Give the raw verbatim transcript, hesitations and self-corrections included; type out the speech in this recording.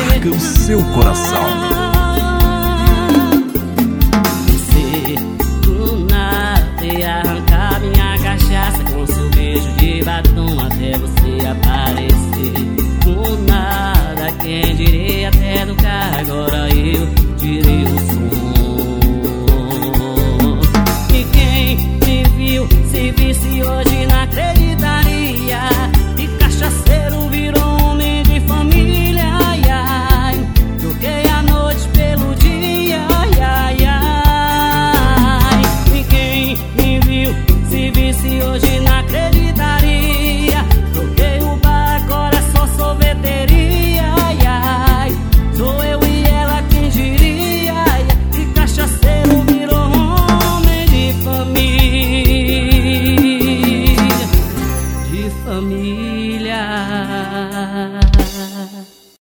marca o seu coração. Você do nada ia arrancar minha cachaça com seu beijo de batom até você aparecer. Do nada, quem diria até do carro, agora eu tirei o som. E quem me viu, se visse hoje não acreditaria. E cachaceiro virou homem de família, ai, ai. Troquei a noite pelo dia, ai, ai, ai. E quem me viu, se visse hoje não acreditaria. Troquei o bar, agora é só sorveteria, ai, ai. Sou eu e ela quem diria, ai, ai. E cachaceiro virou homem de família, de família.